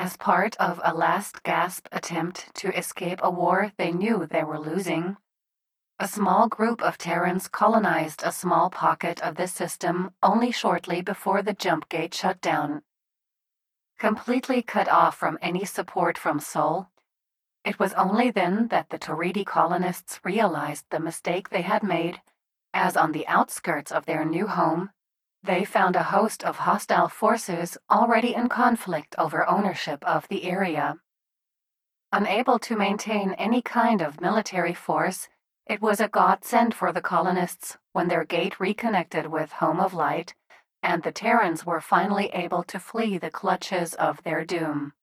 As part of a last-gasp attempt to escape a war they knew they were losing, a small group of Terrans colonized a small pocket of the system only shortly before the jump gate shut down. Completely cut off from any support from Sol, it was only then that the Toridi colonists realized the mistake they had made, as on the outskirts of their new home, they found a host of hostile forces already in conflict over ownership of the area. Unable to maintain any kind of military force, it was a godsend for the colonists when their gate reconnected with Home of Light, and the Terrans were finally able to flee the clutches of their doom.